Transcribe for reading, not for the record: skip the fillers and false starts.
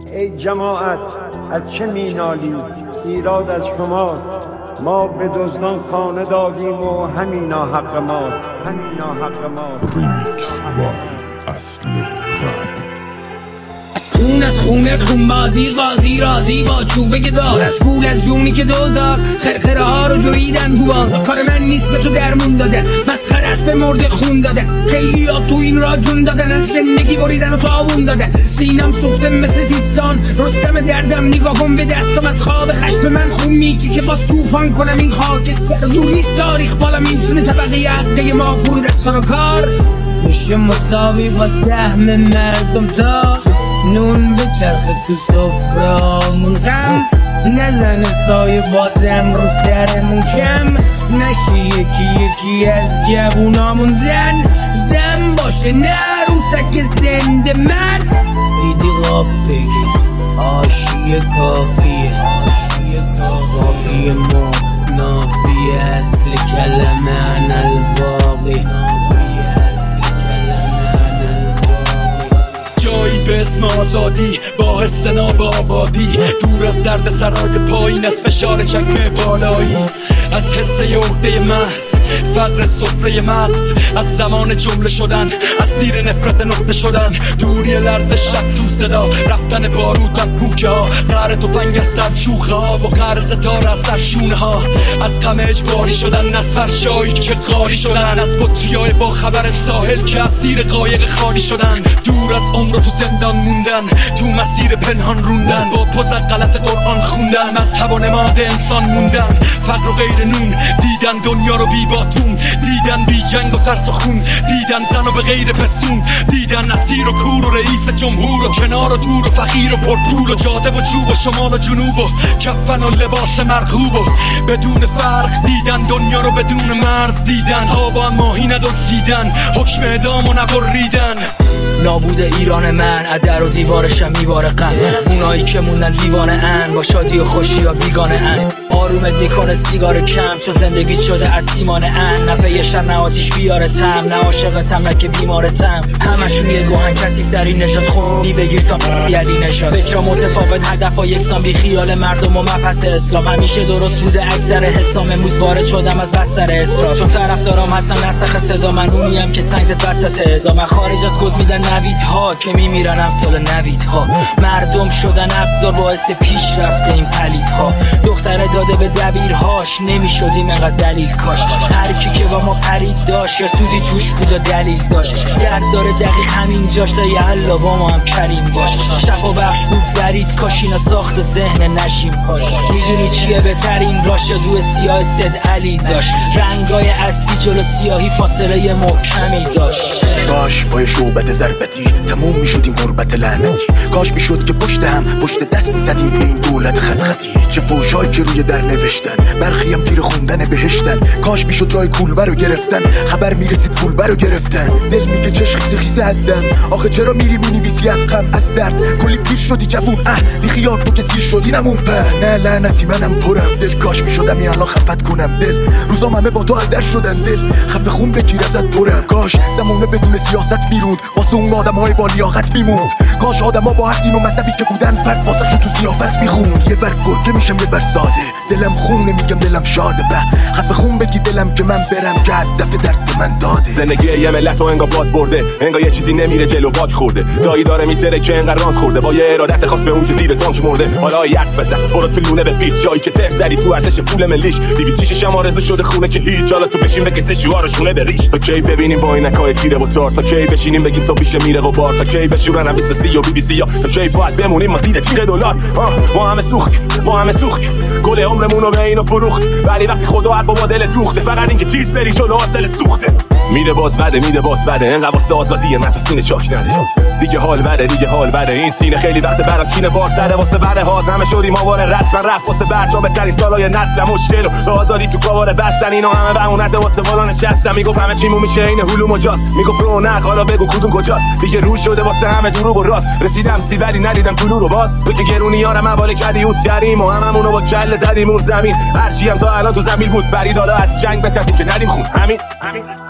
ای جماعت از چه مینالید؟ ایراد از شماست. ما به دزدان خانه دادیم و همینا حق ماست. ریمیکس بای اصل رپ. از خونه خونبازی قاضی رازی با چوبه دار، از پول از جونی که دوزار خرخره ها رو جویدن تو بازار. کار من نیست به تو درمون دادن، مسخره است به مرد خون دادن. خیلی ها تو این را جون دادن، از زندگی بریدن و تاوون دادن. سینم سوخته مثل سیستان، رستم دردم نگاه کن به دستم. از خواب خشم من خون میچی که باز طوفان کنم این خاکستر. دور نیست تاریخ بالا میشونه طبقه عقده ما فرود از کار و کار میشه مساوی با سهم مردم. تا نون به چرخ تو سفرامون غم نزنه سایه بازم رو سرمون کم نشه یکی از جوونامون زن باشه نه روسک زنده من. دیدی غاب بگی آشیه کافیه ما نافیه اصل کلمه عن الباقی. جایی به اسم آزادی با حس نابآبادی، دور از درد سرای پایین، از فشار چکمه بالایی، از حس عقده محض فقر سفره مغز، از زمان جمله شدن، از زیر نفرت نقطه شدن، دوری لرز شب تو صدا، رفتن بارود از پوکه ها، قهر تفنگ از سر شوخه ها و قهر ستاره از سر شونه ها، از غم اجباری شدن، از فرشایی که قاری شدن، از بطریای با خبر ساحل که از زیر قایق خالی شدن، دور از عمر تو زندان موندن، تو مسیر پنهان روندن، با پوز غلط قرآن خوندن، از هوا نماد انسان موندن، فقر و غیر نون دیدن، دنیا رو بی باتون دیدن، بی جنگ و ترس و خون دیدن، زن و به غیر پستون دیدن، اسیر و کور و رئیس جمهور و کنار و دور و فقیر و پرپول و جاده و چوب و شمال و جنوب و کفن و لباس مرغوب و بدون فرق دیدن، دنیا رو بدون مرز دیدن، آبان ماهی ندزدیدن، حکم اعدام و نبریدن. نابود ایران من ادر و دیوارشم میباره غم، اونایی که موندن دیوانه ان با شادی و خوشی یا بیگانه ان. آرومت میکنه سیگار کم چون زندگی شده از سیمان ان، نه پیشتر نه آتیش بیاره تم، نه عاشقتم نه که بیمارتم. همشون یه گوهن کثیف در این نشاد خونی بگیر تا یلی نشاد. فکرها متفاوت هدفها یکسان، بی خیال مردم و مبحث اسلام همیشه درست بوده اکثر حسام. امروز وارد شدم از بستر اسرار چون طرفدارام هستن نسخ صدا، من اونیم که سنگزت وسط ادامه خارج از خود میدن نویدها که میمیرن امثال نویدها. مردم شدن ابزار باعث پیشرفت این پلیدها. دختر داده به دبیرهاش نمیشدیم انقدر ذلیل کاش. هر کی که با ما پرید داشت یا سودی توش بود و دلیل داشت، درد داره دقیق همین جاش تا یه الله با ما هم کریم باش. شفا بخش بود زرید کاش اینا ساخت ذهن نشیم پاش. میدونی چیه بهترین راش دو سیاه سد علی داشت، رنگای اصلی جلو سیاهی فاصله محکمی داشت. کاش با شعبت ضربتی تموم میشدیم غربت لعنتی، کاش میشد که پشت هم پشت دست میزدیم به این دولت خط خطی. چه فوشایی که روی در نوشتن، برخی هم تیر خوندن بهشتن. کاش میشد رای کولبه رو گرفتن، خبر میرسید پولبه رو گرفتن. دل میگه چه خیزه خیزه هستم، آخه چرا میری مینویسی از غم از درد؟ کلی پیر شدی جوون بی خیال تو که سیر شدی نمون په. نه لعنتی منم پرم دل، کاش میشدم این الان خفت کنم دل. روزام همه با تو در شدن دل، خفه خون بگیر ازت پرم. کاش زمونه بدون سیاست میروند، واسه اون آدم‌های با لیاقت میموند. کاش آدم‌ها با هر دین و مذهبی که بودن فرد واسه شو تو سیافت میخوند. یه ور گرگه میشم یه ور ساده، دلم خونه میگم دلم شاده. به خفه خون بگی دلم که من برم که هدف درد من داده. زندگی یه ملت و انگار باد برده، انگار یه چیزی نمیره جلو باد خورده. دایی داره میتره که انقدر راند خورده، با یه ارادت خاص به اون که زیر تانک مرده. حالا حرف بزن برو تو لونه به پیچ، جایی که تر زدی تو ارزش پول ملیش. 206 هم آرزو شده خونه که هیچ، حالا تو بشین بکسه شوارو شونه بریش. تا کی ببینیم با عینکای تیره و تار، تا کی بشینیم بگیم صبح پیش میره و بار، تا کی بشورن 23 و بی بی سی، تا کی باید بمونیم ما زیر تیغ دلار. ما همه سوخت گل عمرمون رو به اینو فروخت، ولی وقتی خدا هر با دل دوخته، فقط اینکه چیز بری جلو حاصل سوخته. میده باز بده انقدر واسه آزادی من تو سینه چاک نده. دیگه حال بده این سینه خیلی وقت برا کینه بار سره. واسه بره هات همه شدیم آواره رسما رفت، واسه برجام بهترین سالای نسل مشکل و آزادی تو کاواره بستن. اینا همه بهونت واسه بالا نشستم، میگفت همه چیمون میشه این هلوم و جاست. میگفت رونق حالا بگو کدوم کجاست، دیگه رو شده واسه همه دروغ و راست. رسیدم سی ولی ندیدم طلوع رو باز، تو که گرونیارم حواله کردی اوس کردیم و هممونو با کله زدیم اون زمین. هرچی هم تا الان تو زمین بود برید، حالا از جنگ بترسیم که ندیم خون. همین